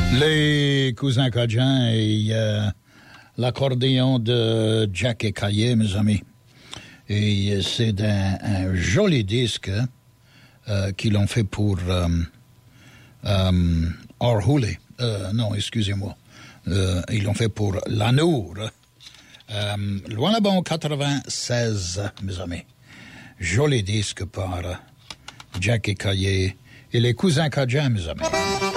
Les cousins Cajun et l'accordéon de Jack et Caillé, mes amis. Et c'est un joli disque qu'ils l'ont fait pour Orhule. Non, excusez-moi. Ils l'ont fait pour Lanour. Loin là-bas en 96, mes amis. Joli disque par Jack et Caillé et les cousins Cajun, mes amis.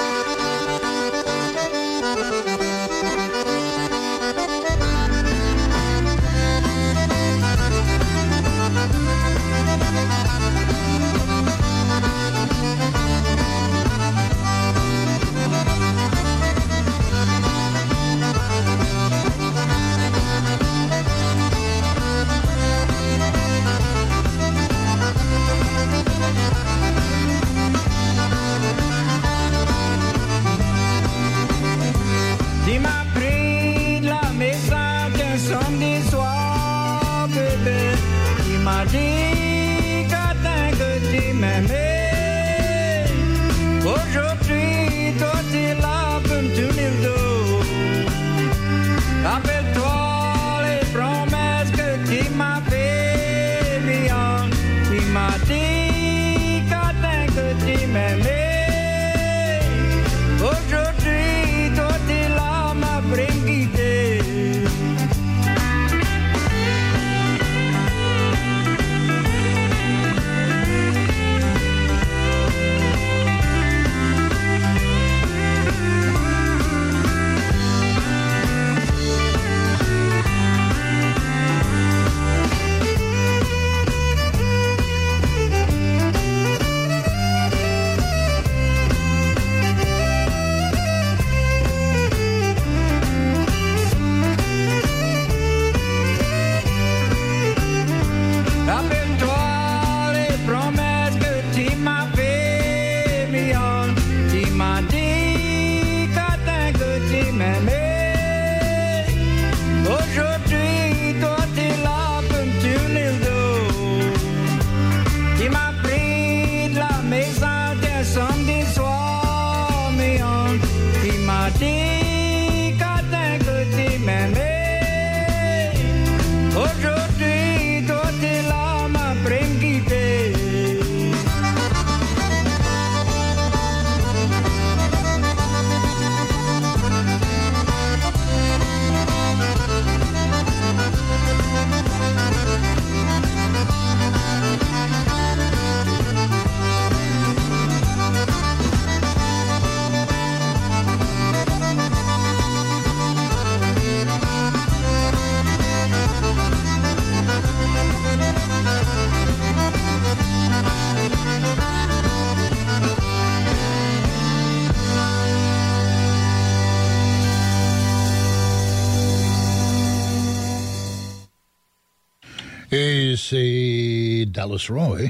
Et c'est Dallas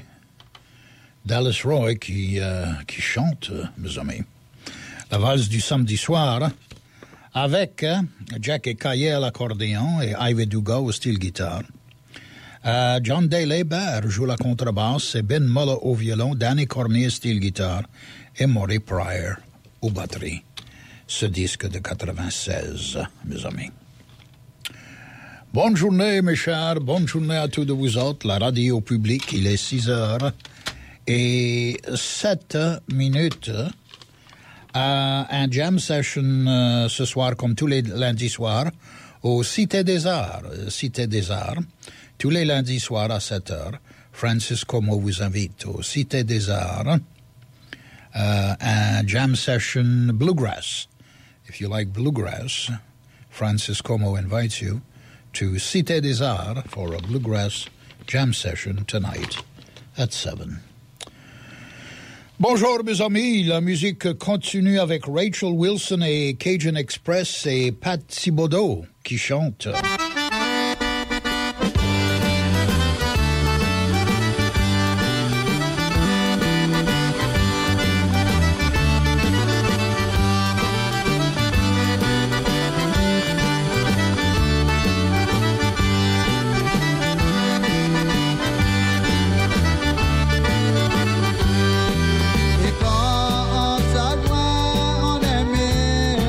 Roy qui chante, mes amis. La valse du samedi soir avec Jack et Caillé à l'accordéon et Ivy Dugas au style guitare. John Daly Baird joue la contrebasse et Ben Muller au violon, Danny Cormier style guitare et Maury Pryor aux batteries. Ce disque de 96, mes amis. Bonne journée, mes chers. Bonne journée à tous de vous autres. La radio publique, il est 6h et 7 minutes. Un jam session ce soir, comme tous les lundis soirs, au Cité des Arts. Cité des Arts. Tous les lundis soirs à 7h. Francis Como vous invite au Cité des Arts. Un jam session bluegrass. If you like bluegrass, Francis Como invites you to Cité des Arts for a bluegrass jam session tonight at 7. Bonjour mes amis, la musique continue avec Rachel Wilson et Cajun Express et Pat Thibodeau qui chantent. Et quand ça doit, on aimait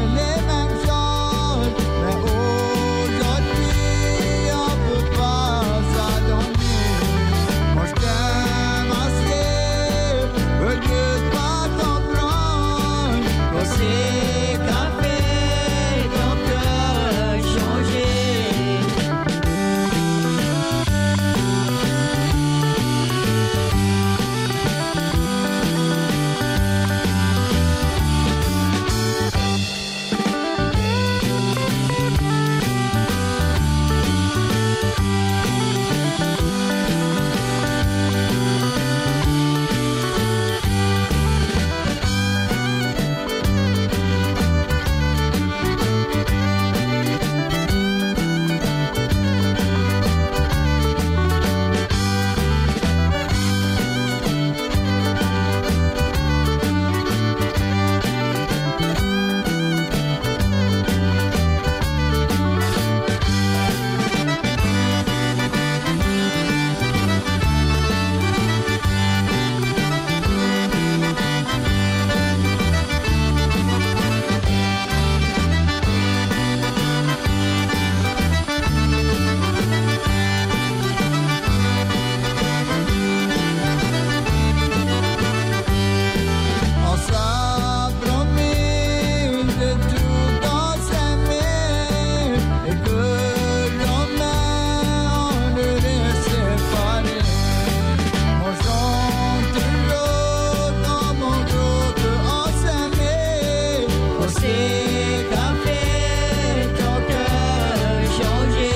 c'est qu'a fait ton cœur changer.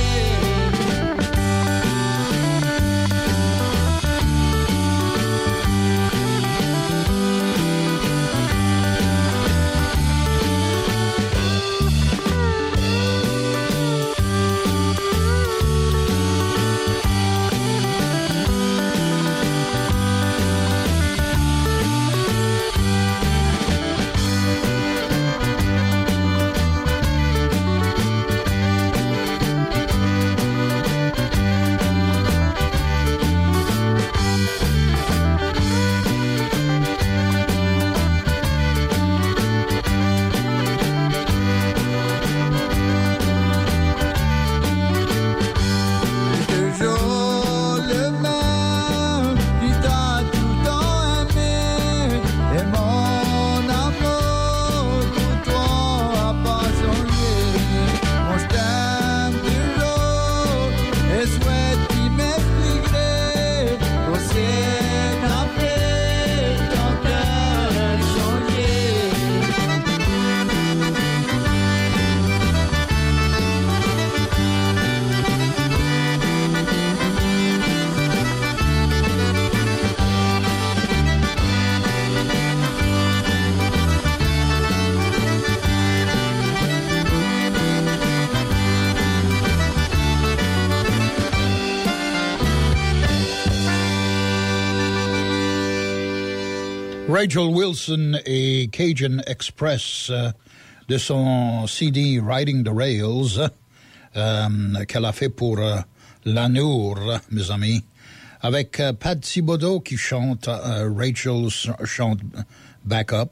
Rachel Wilson et Cajun Express de son CD Riding the Rails qu'elle a fait pour l'Anour, mes amis, avec Pat Thibodeau qui chante, Rachel chante backup,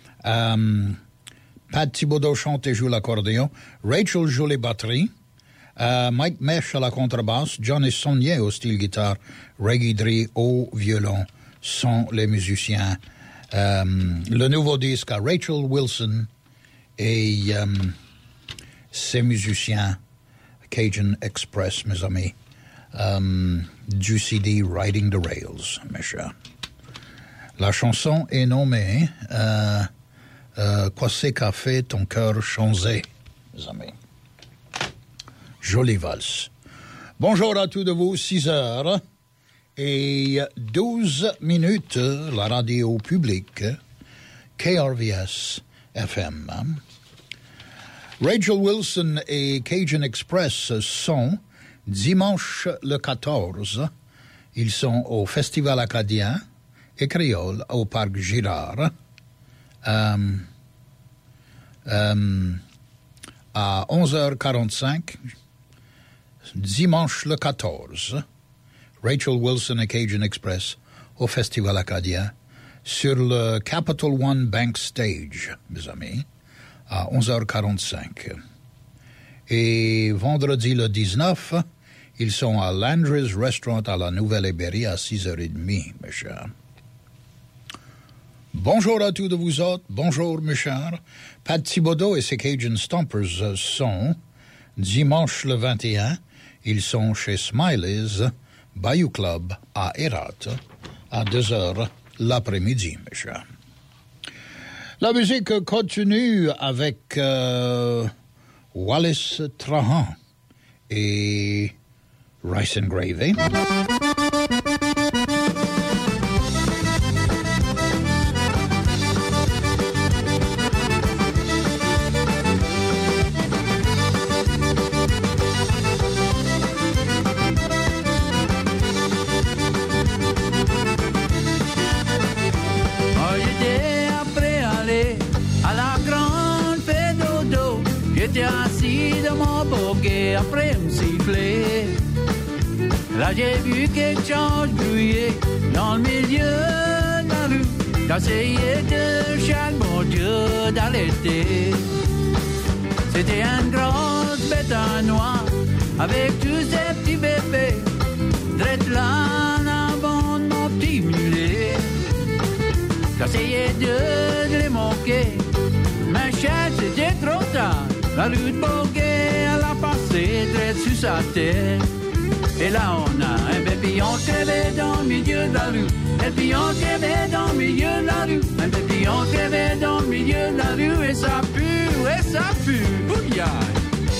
Pat Thibodeau chante et joue l'accordéon, Rachel joue les batteries, Mike Mesh à la contrebasse, Johnny Saunier au style guitare, Reggie Dree au violon sont les musiciens. Le nouveau disque à Rachel Wilson et ses musiciens Cajun Express, mes amis, du CD Riding the Rails, mes chers. La chanson est nommée Quoi c'est qu'a fait ton cœur changer, mes amis. Jolie valse. Bonjour à tous de vous, 6h. Et 12 minutes, la radio publique, KRVS FM. Rachel Wilson et Cajun Express sont dimanche le 14. Ils sont au Festival acadien et créole au Parc Girard à 11h45. Dimanche le 14. Rachel Wilson et Cajun Express au Festival acadien sur le Capital One Bank Stage, mes amis, à 11h45. Et vendredi le 19, ils sont à Landry's Restaurant à la Nouvelle-Ébérie à 6h30, mes chers. Bonjour à tous de vous autres, bonjour mes chers. Pat Thibodeau et ses Cajun Stompers sont dimanche le 21, ils sont chez Smiley's Bayou Club à Herat à 2h l'après-midi, mes chers. La musique continue avec Wallace Trahan et Rice and Gravy. J'étais assis dans mon boguet après me siffler. Là j'ai vu quelque chose brûler dans le milieu de la rue. J'essayais de chaque bon Dieu d'allaiter. C'était une grosse bête à noix avec tous ces petits bébés. Drette là en avant de mon petit mulet. J'essayais de les manquer. Mais chère, c'était trop tard. La rue de Boguet, elle a passé drette sur sa tête. Et là on a un papillon crevé dans le milieu de la rue. Un papillon crevé dans le milieu de la rue. Un papillon crevé dans le milieu de la rue. Et ça pue pue, bouillard.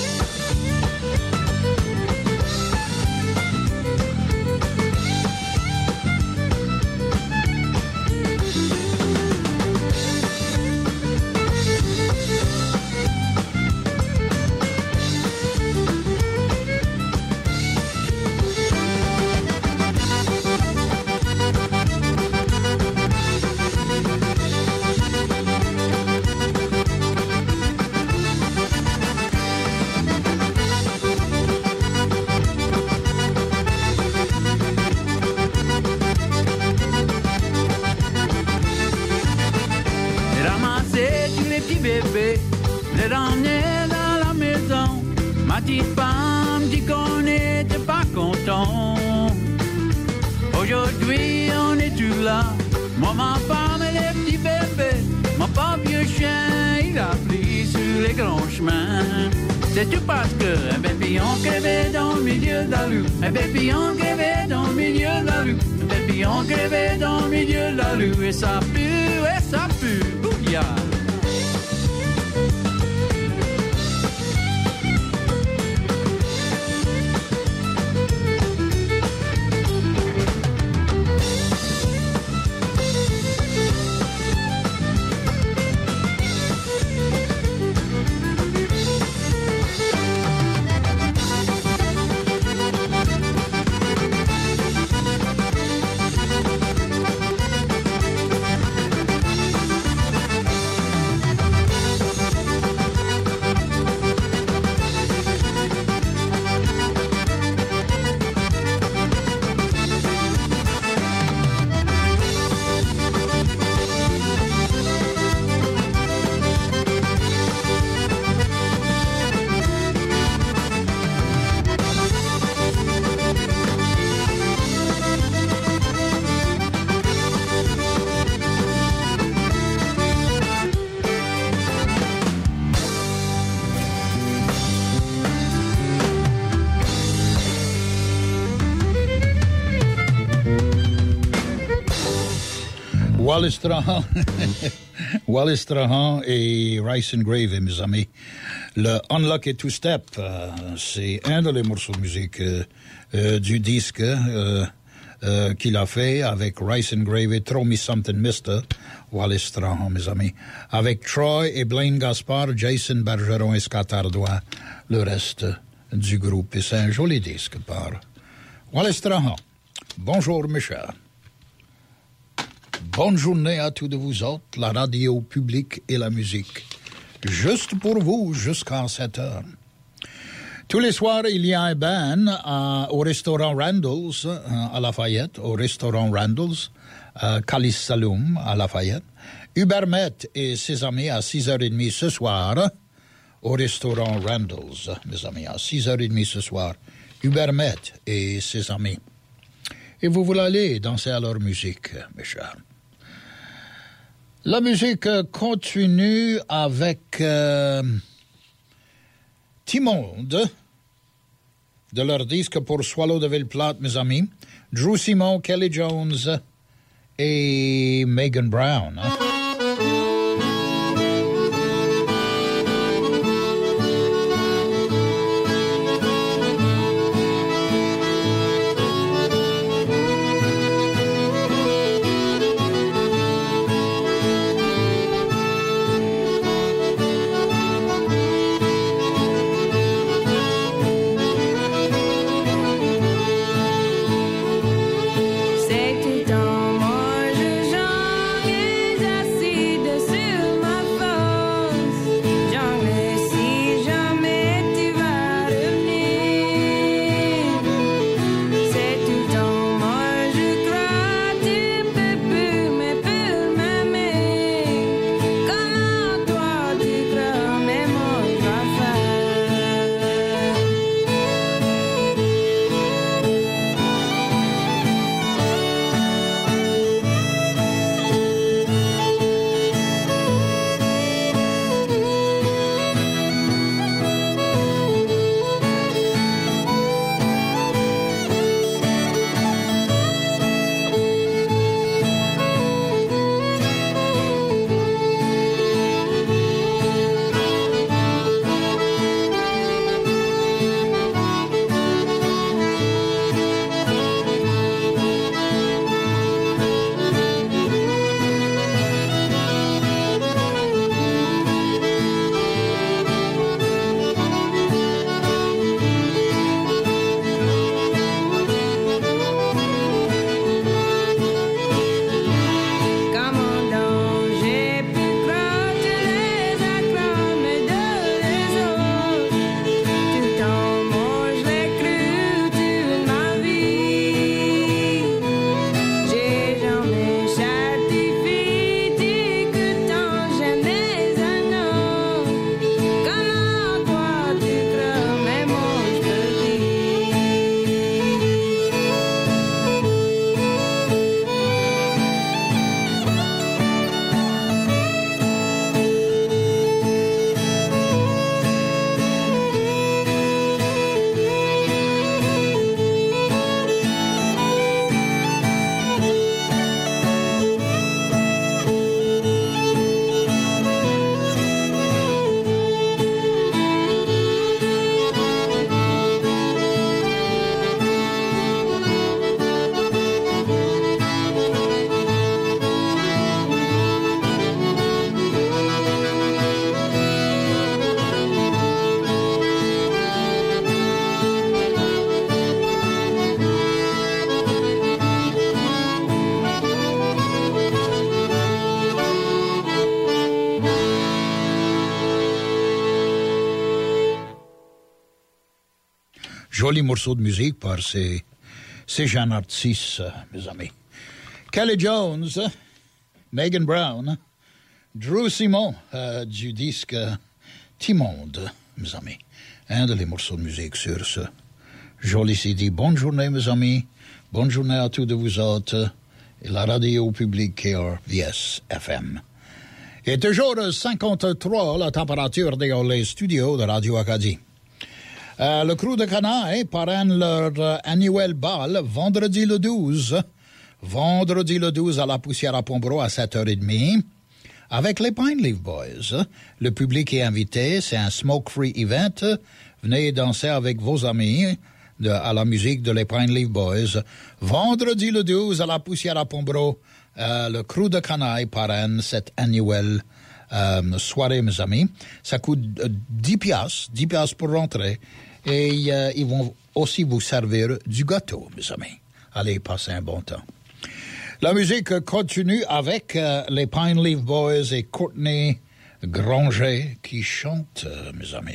Bébé, les ramener dans la maison. Ma petite femme dit qu'on n'était pas content. Aujourd'hui, on est tous là. Moi, ma femme et les petits bébés. Mon pauvre vieux chien, il a pris sur les grands chemins. C'est tout parce que un bébé on crevait dans le milieu de la rue. Un bébé on crevait dans le milieu de la rue. Un bébé on crevait dans le milieu de la rue. Et ça pue, bouillard. Wallace Strahan et Rice and Gravy, mes amis. Le Unlucky Two Step, c'est un des morceaux de musique du disque qu'il a fait avec Rice and Gravy, Throw Me Something Mister, Wallace Strahan, mes amis. Avec Troy et Blaine Gaspard, Jason Bergeron et Scott Ardois, le reste du groupe. Et c'est un joli disque par Wallace Strahan. Bonjour, mes chers. Bonne journée à tous de vous autres, la radio publique et la musique. Juste pour vous, jusqu'à 7 heures. Tous les soirs, il y a un band au restaurant Randall's à Lafayette, au restaurant Randall's, Calice Saloum à Lafayette. Ubermet et ses amis à 6h30 ce soir, au restaurant Randall's, mes amis, à 6h30 ce soir. Ubermet et ses amis. Et vous voulez aller danser à leur musique, mes chers. La musique continue avec Timonde, de leur disque pour Swallow de Ville-Plate, mes amis. Drew Simon, Kelly Jones et Megan Brown. Hein? C'est tout dans moi, je chante. joli morceau de musique par ces jeunes artistes, mes amis. Kelly Jones, Megan Brown, Drew Simon, du disque Timonde, mes amis. Un de les morceaux de musique sur ce joli CD. Bonne journée, mes amis. Bonne journée à tous de vous autres. Et la radio publique KRVS FM. Et toujours 53, la température dans les studios de Radio Acadie. Le Crew de Canaille parraine leur annuel bal vendredi le 12. Vendredi le 12 à la Poussière à Pombro à 7h30. Avec les Pine Leaf Boys. Le public est invité. C'est un smoke-free event. Venez danser avec vos amis à la musique de les Pine Leaf Boys. Vendredi le 12 à la Poussière à Pombro. Le Crew de Canaille parraine cette annuelle soirée, mes amis. Ça coûte 10 piastres pour rentrer. Et ils vont aussi vous servir du gâteau, mes amis. Allez, passez un bon temps. La musique continue avec les Pine Leaf Boys et Courtney Granger qui chantent, mes amis.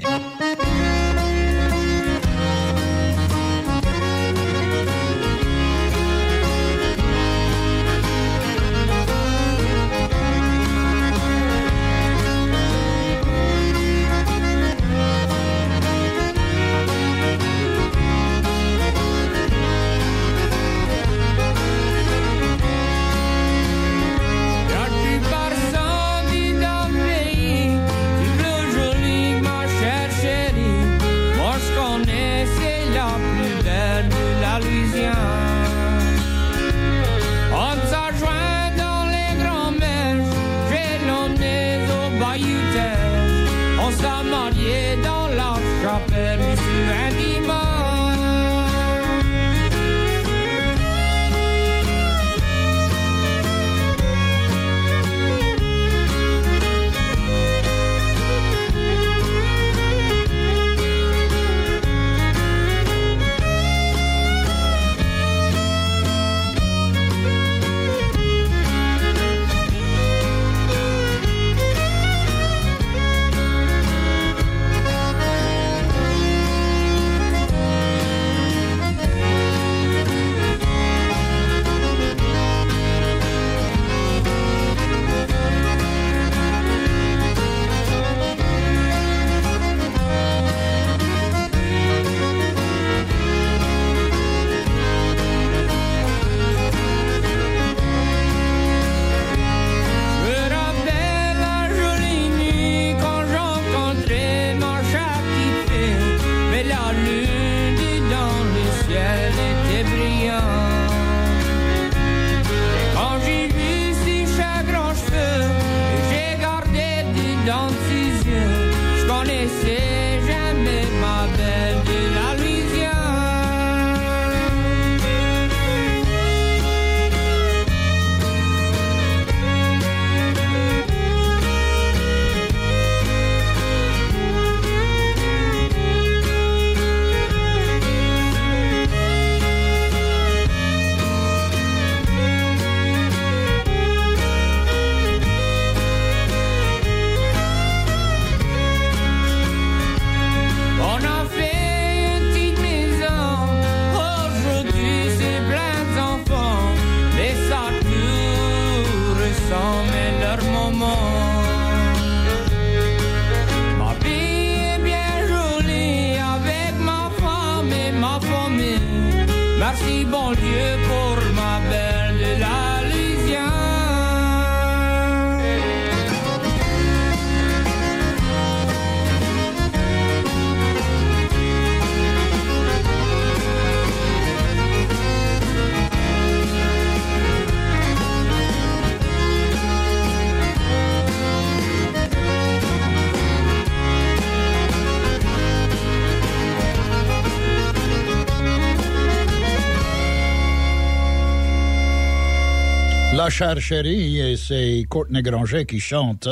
La chère chérie, et c'est Courtney Granger qui chante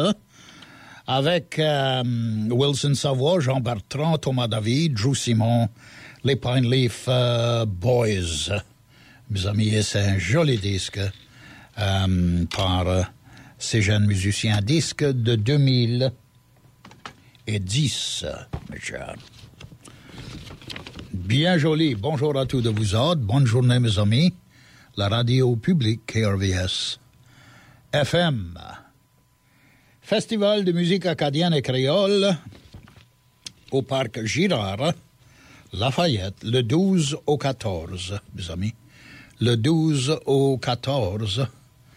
avec Wilson Savoie, Jean Bertrand, Thomas David, Drew Simon, les Pine Leaf Boys. Mes amis, c'est un joli disque par ces jeunes musiciens. Disque de 2010, mes chers. Bien joli. Bonjour à tous de vous autres. Bonne journée, mes amis. La radio publique KRVS FM. Festival de musique acadienne et créole au parc Girard, Lafayette, le 12 au 14, mes amis. Le 12 au 14,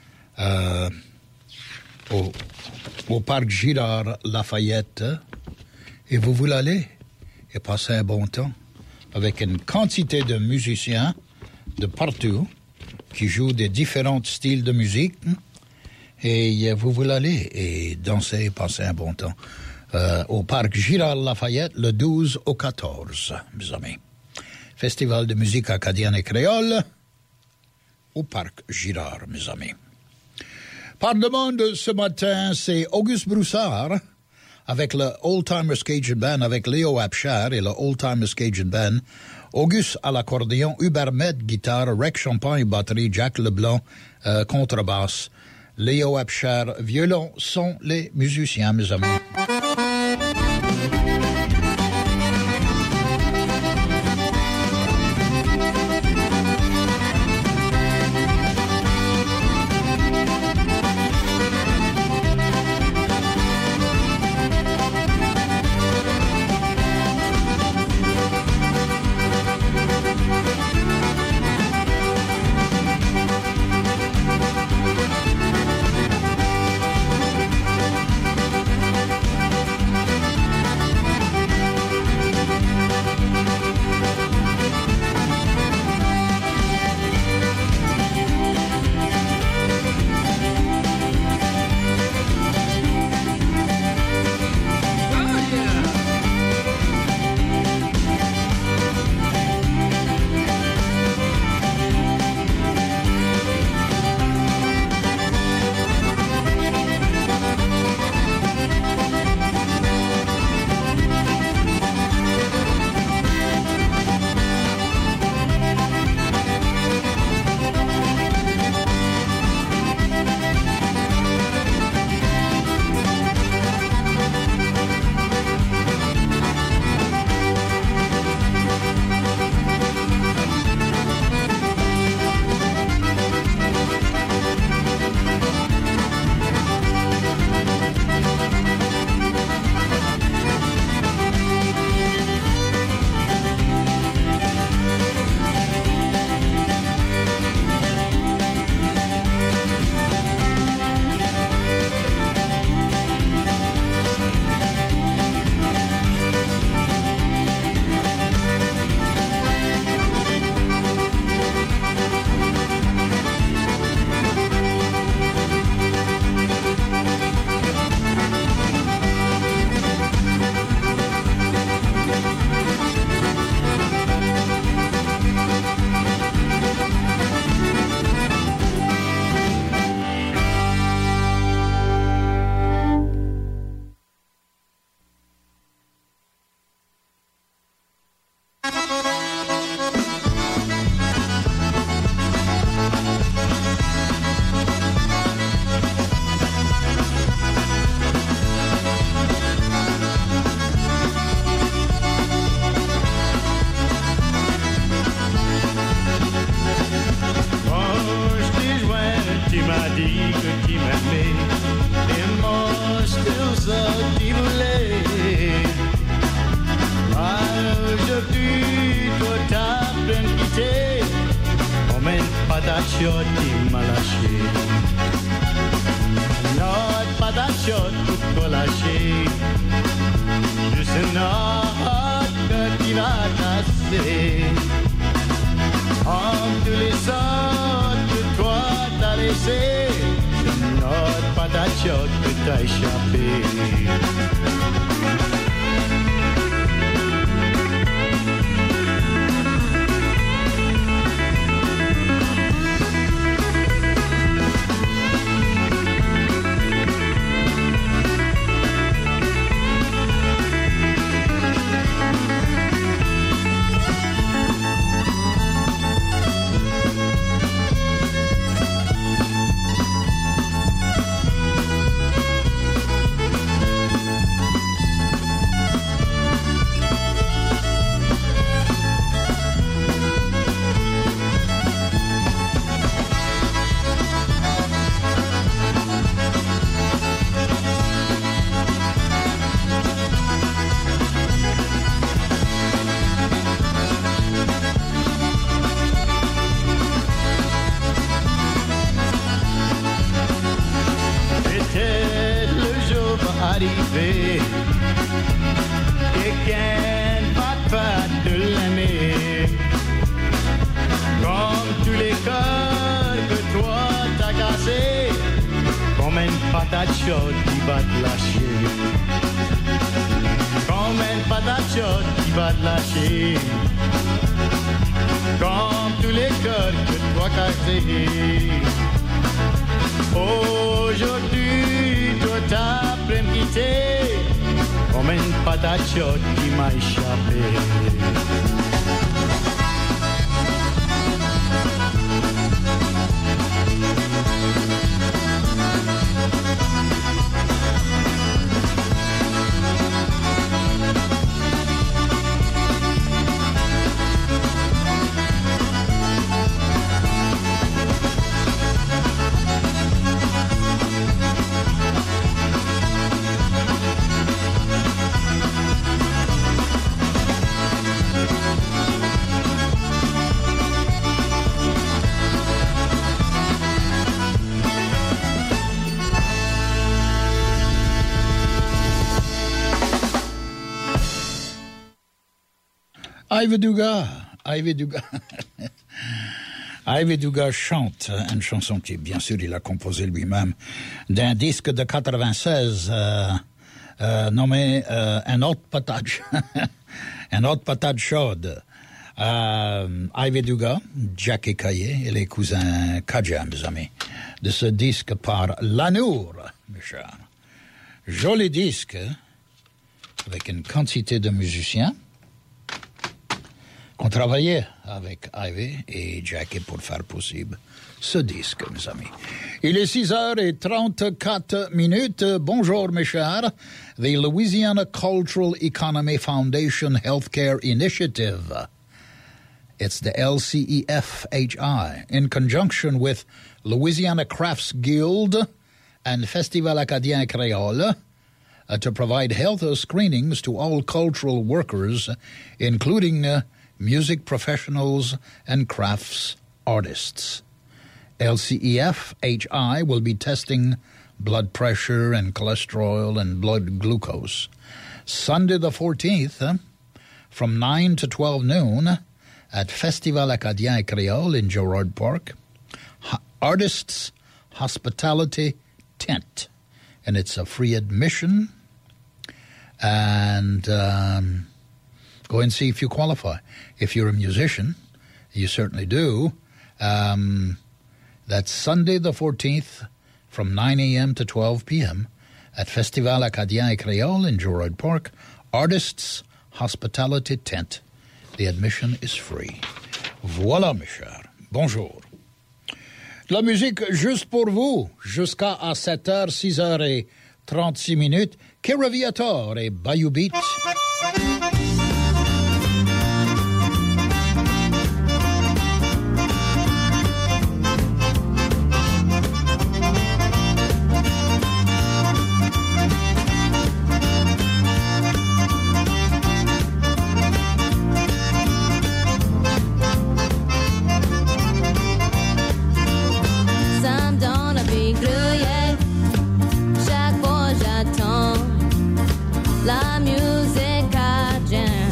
au parc Girard, Lafayette. Et vous voulez aller et passer un bon temps avec une quantité de musiciens de partout qui jouent des différents styles de musique. Et vous voulez aller et danser et passer un bon temps au parc Girard Lafayette le 12 au 14, mes amis. Festival de musique acadienne et créole au parc Girard, mes amis. Par demande ce matin, c'est Auguste Broussard avec le Old Timers Cajun Band, avec Léo Abchard et le Old Timers Cajun Band. Auguste à l'accordéon, Hubert Med, guitare, Rex Champagne, batterie, Jack Leblanc, contrebasse. Léo Abchard, violon, sont les musiciens, mes amis. patate chaude qui va te lâcher. Comme une patate chaude qui va te lâcher. Comme tous les cœurs que toi cassés. Aujourd'hui, toi t'as prêt me quitter. Comme une patate chaude qui m'a échappé. Ivy Dugas. Ivy Dugas chante une chanson qui, bien sûr, il a composée lui-même d'un disque de 96 nommé Un autre patate, Un autre patate chaude. Ivy Dugas, Jackie Caillé et les cousins Kadja, mes amis, de ce disque par Lanour, mes chers. Joli disque, avec une quantité de musiciens qu'on travaillait avec Ivy et Jackie pour faire possible ce disque, mes amis. Il est 6h34. Bonjour, mes chers. The Louisiana Cultural Economy Foundation Healthcare Initiative. It's the LCEFHI, in conjunction with Louisiana Crafts Guild and Festival Acadien Créole, to provide health screenings to all cultural workers, including music professionals and crafts artists. LCEFHI will be testing blood pressure and cholesterol and blood glucose. Sunday the 14th, from 9 to 12 noon, at Festival Acadien Créole in Girard Park, Artists Hospitality Tent. And it's a free admission. And go and see if you qualify. If you're a musician, you certainly do. That's Sunday the 14th from 9 a.m. to 12 p.m. at Festival Acadien et Créole in Girard Park, Artists Hospitality Tent. The admission is free. Voilà, mes chers. Bonjour. La musique juste pour vous, jusqu'à 7h, 6h36. Keraviator et Bayou Beat. La musique cajun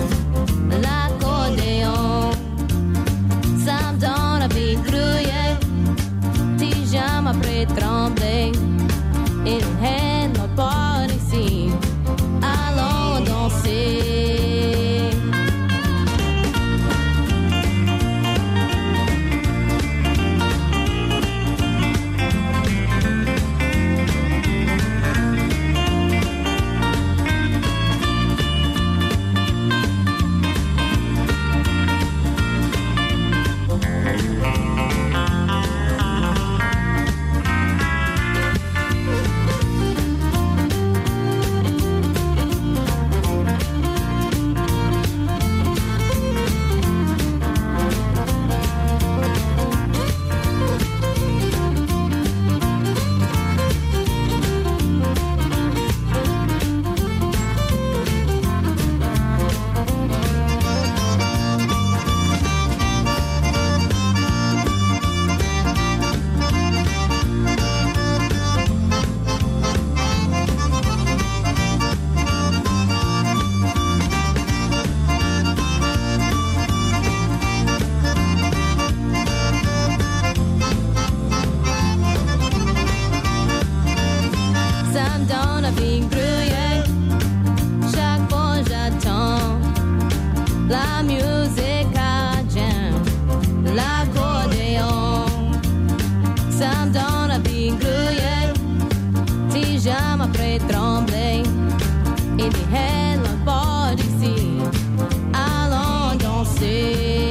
sors d'ici, allons danser.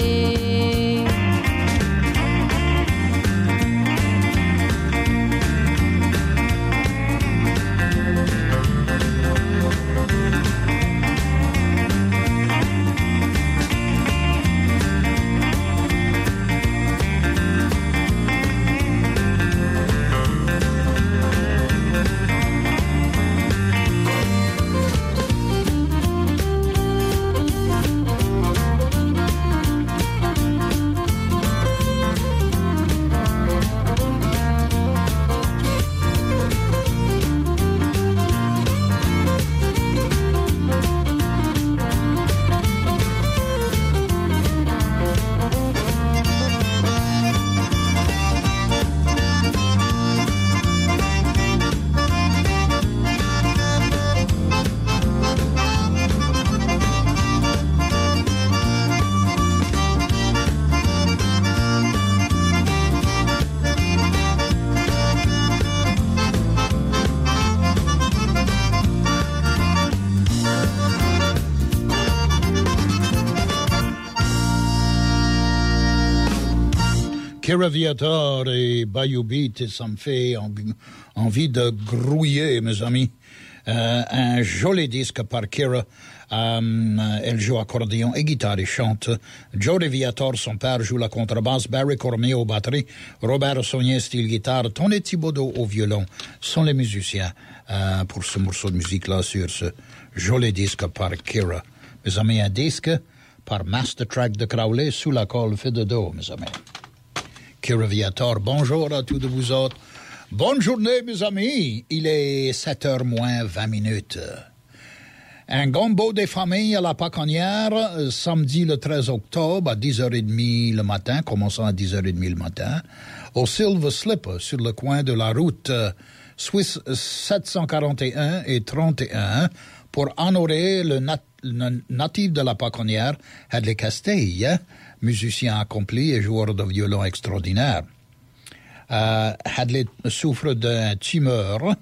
Kira Viator et Bayou Beat, ça me fait envie de grouiller, mes amis. Un joli disque par Kira. Elle joue accordéon et guitare et chante. Joe Viator, son père, joue la contrebasse. Barry Cormier aux batteries. Robert Saunier, style guitare. Tony Thibodeau au violon sont les musiciens pour ce morceau de musique-là sur ce joli disque par Kira. Mes amis, un disque par Master Track de Crowley sous la colle fait de dos, mes amis. Kira Viator, bonjour à tous de vous autres. Bonne journée, mes amis. Il est 7h moins 20 minutes. Un gombo des familles à la Paconnière, samedi le 13 octobre à 10h30 le matin, commençant à 10h30 le matin, au Silver Slipper, sur le coin de la route Suisse 741 et 31, pour honorer le natif de la Paconnière, Hadley Castille, musicien accompli et joueur de violon extraordinaire. Hadley souffre d'un tumeur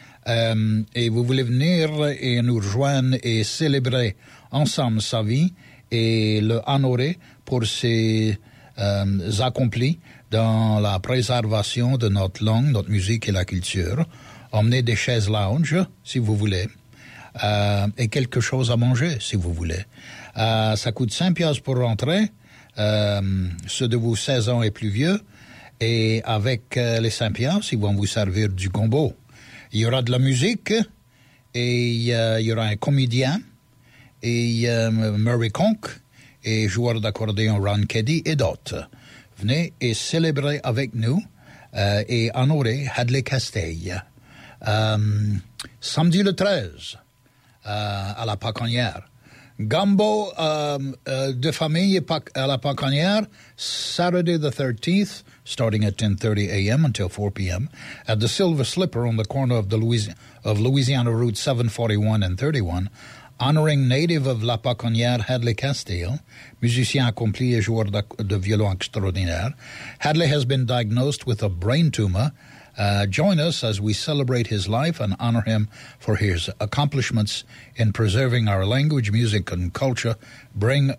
et vous voulez venir et nous rejoindre et célébrer ensemble sa vie et le honorer pour ses accomplis dans la préservation de notre langue, notre musique et la culture. Emmenez des chaises lounge, si vous voulez, et quelque chose à manger, si vous voulez. Ça coûte 5 piastres pour rentrer. Ceux de vous 16 ans et plus vieux, et avec les 5 piastres, ils vont vous servir du gombo. Il y aura de la musique, et il y aura un comédien, et Murray Conk, et joueur d'accordéon Ron Keddy, et d'autres. Venez et célébrez avec nous, et honorer Hadley Castille. Samedi le 13, à la Paconnière. Gumbo de famille à la Paconnière, Saturday the 13th, starting at 10:30 a.m. until 4 p.m. at the Silver Slipper on the corner of Louisiana Route 741 and 31, honoring native of La Paconnière Hadley Castille, musicien accompli et joueur de violon extraordinaire. Hadley has been diagnosed with a brain tumor. Join us as we celebrate his life and honor him for his accomplishments in preserving our language, music, and culture. Bring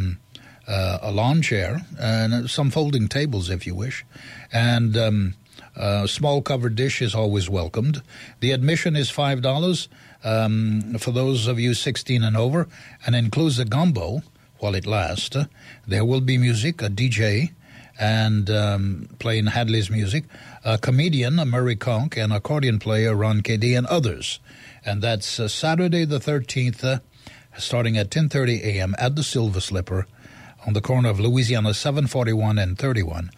a lawn chair and some folding tables if you wish. And a small covered dish is always welcomed. The admission is $5 for those of you 16 and over, and includes a gumbo while it lasts. There will be music, a DJ, and playing Hadley's music, a comedian, Murray Conk, an accordion player, Ron Keddy, and others. And that's Saturday the 13th, starting at 10:30 a.m. at the Silver Slipper on the corner of Louisiana 741 and 31,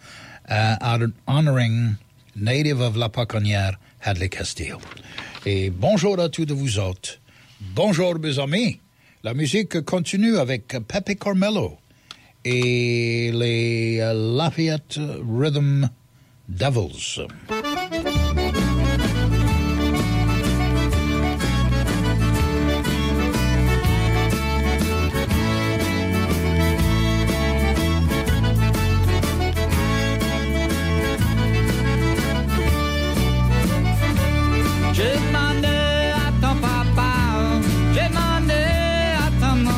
honoring native of La Paconnière, Hadley Castille. Et bonjour à tous de vous autres. Bonjour, mes amis. La musique continue avec Pepe Carmelo et les Lafayette Rhythm Devils. J'ai demandé à ton papa, j'ai demandé à ton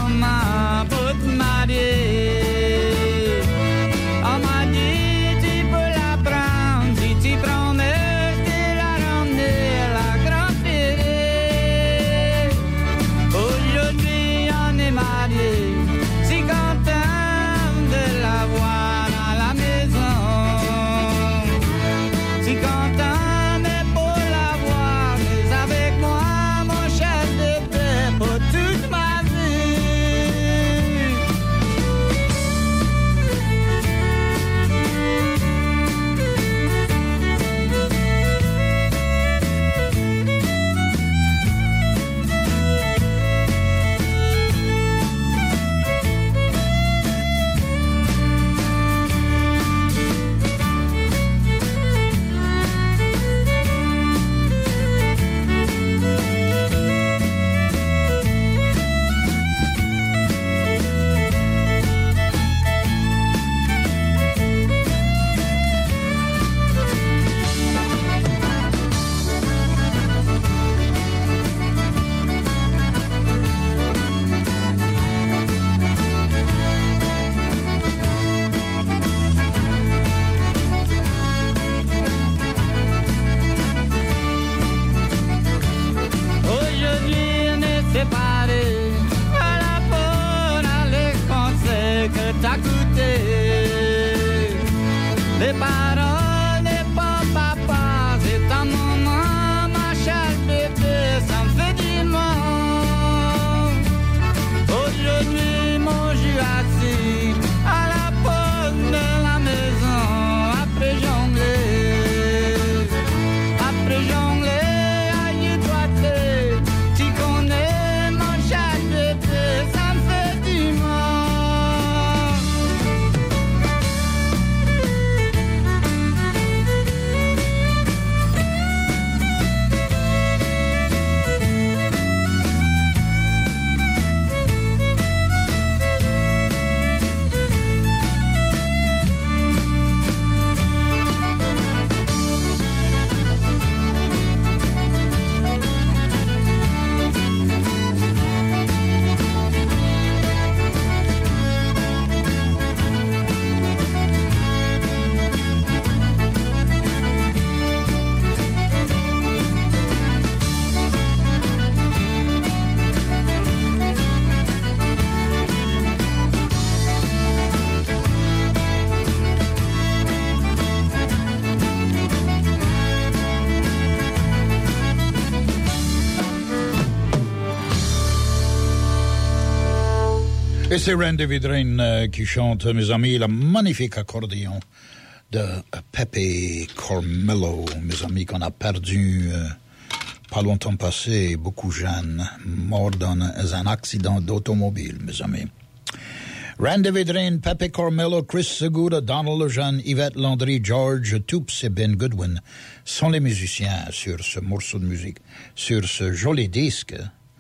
Et c'est Randy Vidrine qui chante, mes amis, le magnifique accordéon de Pepe Carmelo, mes amis, qu'on a perdu pas longtemps passé, beaucoup jeunes, mort dans un accident d'automobile, mes amis. Randy Vidrine, Pepe Carmelo, Chris Segura, Donald Lejeune, Yvette Landry, George Toops et Ben Goodwin sont les musiciens sur ce morceau de musique, sur ce joli disque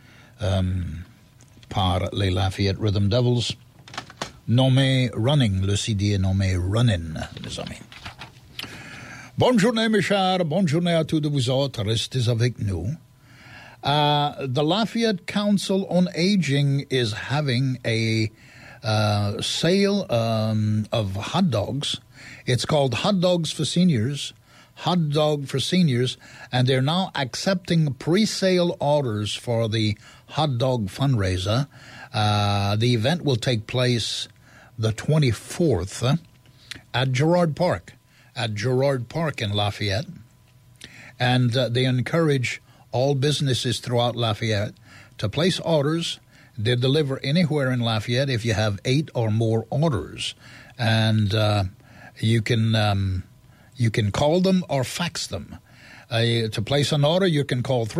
par les Lafayette Rhythm Devils, nommé Running. Le CD est nommé Runnin', mes amis. Bonne journée, mes chers. Bonne journée à tous de vous autres. Restez avec nous. The Lafayette Council on Aging is having a sale of hot dogs. It's called Hot Dogs for Seniors. Hot Dog for Seniors, and they're now accepting pre-sale orders for the hot dog fundraiser. The event will take place the 24th at Girard Park in Lafayette. And they encourage all businesses throughout Lafayette to place orders. They deliver anywhere in Lafayette if you have 8 or more orders. And you can call them or fax them. To place an order, you can call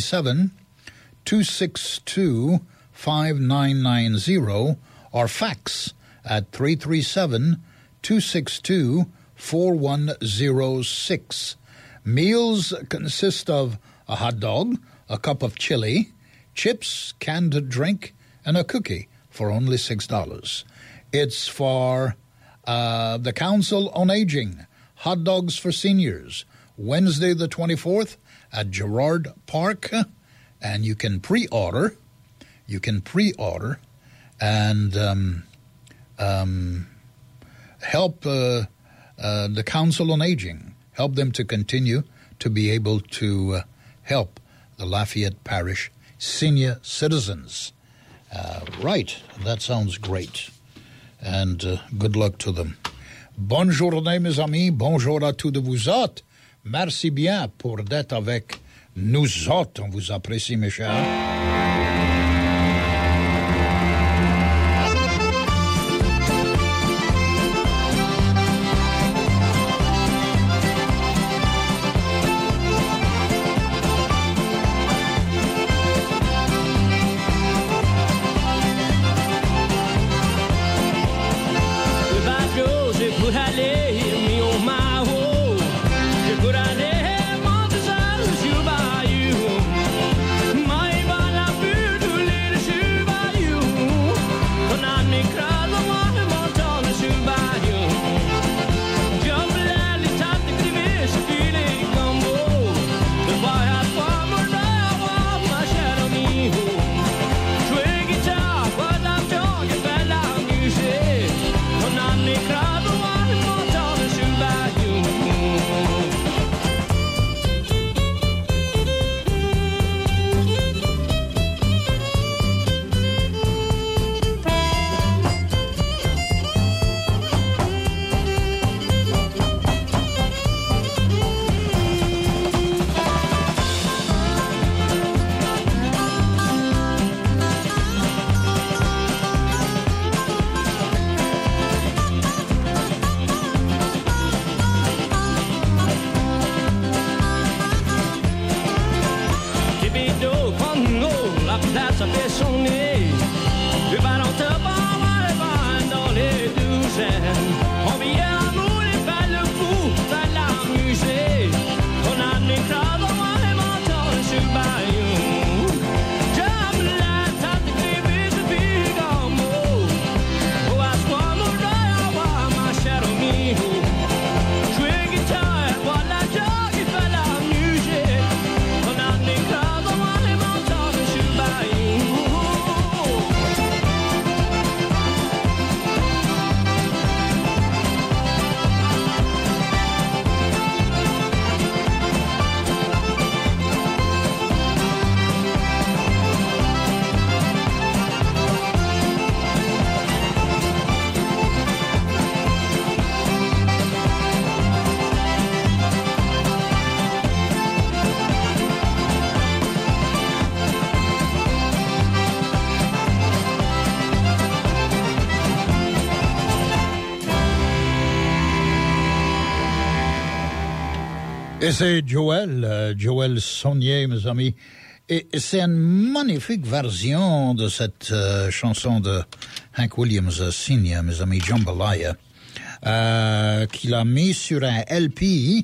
337-262-5990 or fax at 337-262-4106. Meals consist of a hot dog, a cup of chili, chips, canned drink, and a cookie for only $6. It's for the Council on Aging. Hot Dogs for Seniors, Wednesday the 24th at Girard Park, and you can pre-order. And help the Council on Aging, help them to continue to be able to help the Lafayette Parish senior citizens. Right, that sounds great, and good luck to them. Bonne journée, mes amis. Bonjour à tous de vous autres. Merci bien pour d'être avec nous autres. On vous apprécie, mes chers. My Et c'est Joël Saunier, mes amis. Et c'est une magnifique version de cette chanson de Hank Williams Sr., mes amis, Jambalaya, qu'il a mis sur un LP.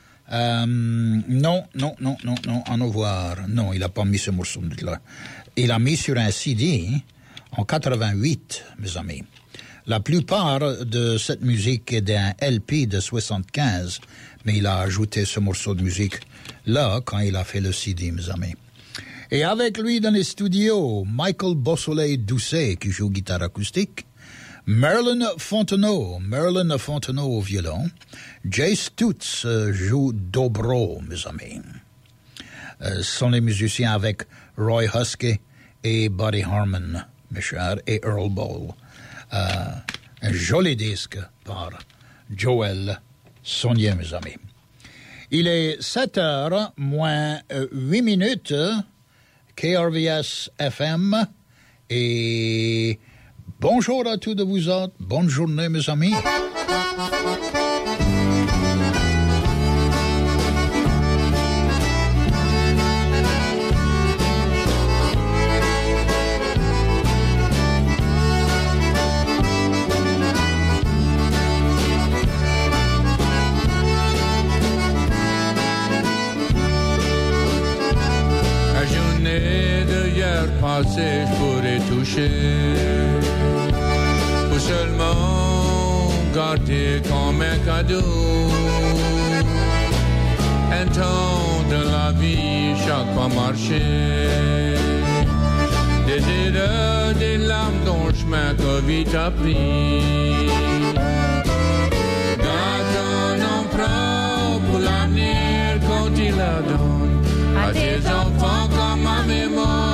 Non, en voir. Non, il n'a pas mis ce morceau-là. Il a mis sur un CD en 88, mes amis. La plupart de cette musique est d'un LP de 75, mais il a ajouté ce morceau de musique là quand il a fait le CD, mes amis. Et avec lui dans les studios, Michael Beausoleil-Doucet qui joue guitare acoustique, Merlin Fontenot au violon, Jay Stutz joue dobro, mes amis. Ce sont les musiciens avec Roy Husky et Buddy Harman, mes chers, et Earl Ball. Un joli disque par Joël Saunier, mes amis. Il est 7h moins 8 minutes, KRVS FM, et bonjour à tous de vous autres, bonne journée, mes amis. Je pourrais toucher pour seulement garder comme un cadeau un temps de la vie chaque pas marcher des erreurs, des larmes dans le chemin que vite appris garde un emprunt pour l'avenir quand il la donne à tes enfants comme ma mémoire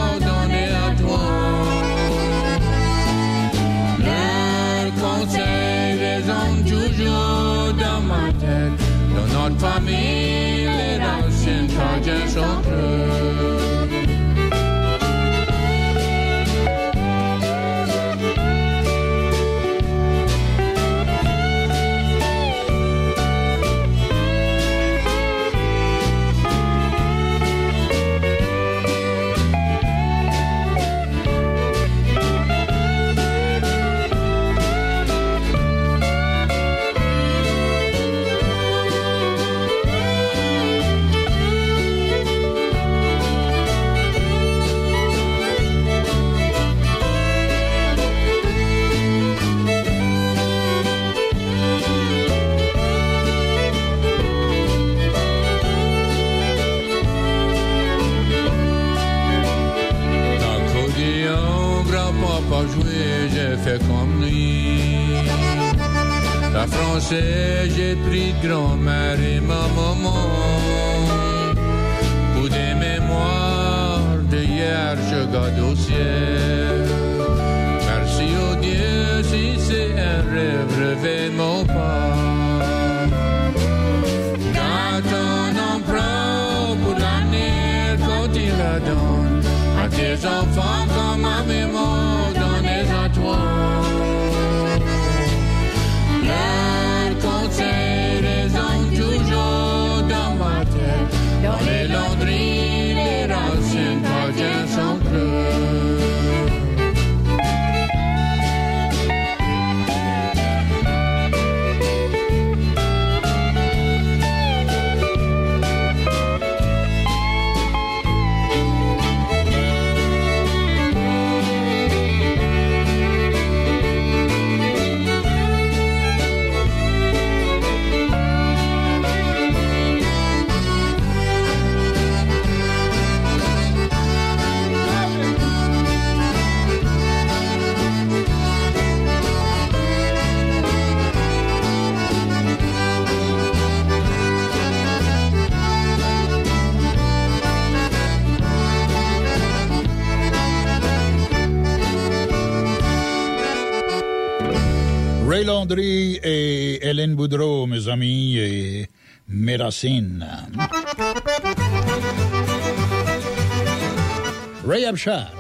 toujours dans ma tête, dans notre famille, les racines partagent entre eux. Fait comme lui. La française, j'ai pris grand-mère et ma maman. Pour des mémoires d'hier, je garde au ciel. Merci au Dieu si c'est un rêve, rêvez mon pas. Garde ton emprunt pour l'avenir quand il la donne à tes enfants comme ma mémoire donnée à toi. Leur conseil résonne toujours dans ma tête. Dans les laundries, les racines partagent son creux. Ray Landry et Hélène Boudreau, mes amis, et mes racines. Ray Abshar.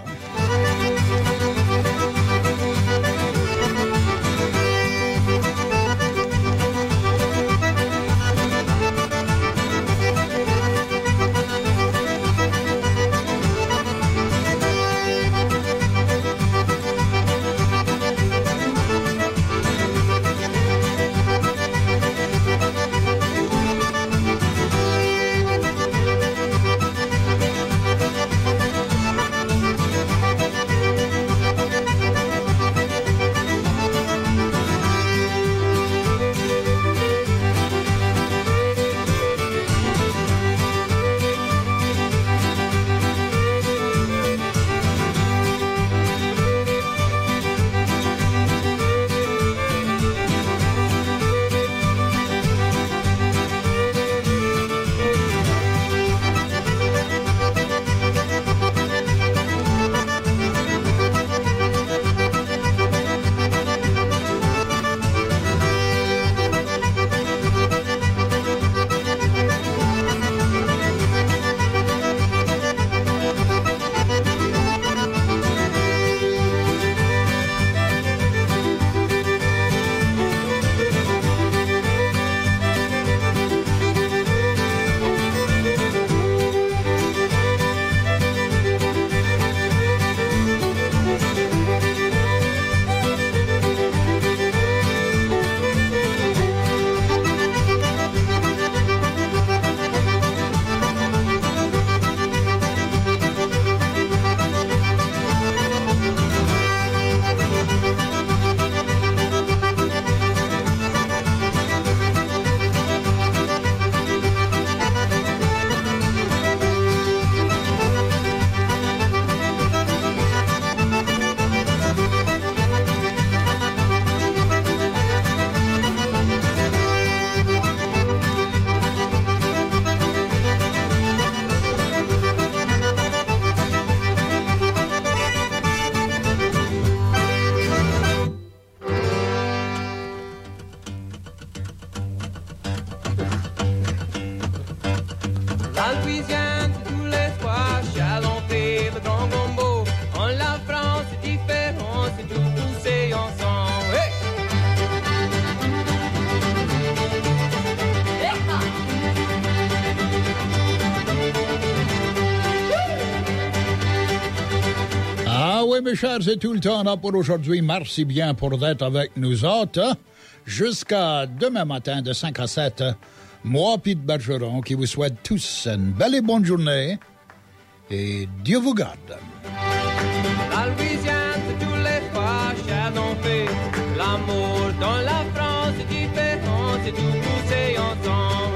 mes chers, c'est tout le temps là pour aujourd'hui. Merci bien pour d'être avec nous autres. Jusqu'à demain matin de 5 à 7, moi, Pete Bergeron, qui vous souhaite tous une belle et bonne journée. Et Dieu vous garde.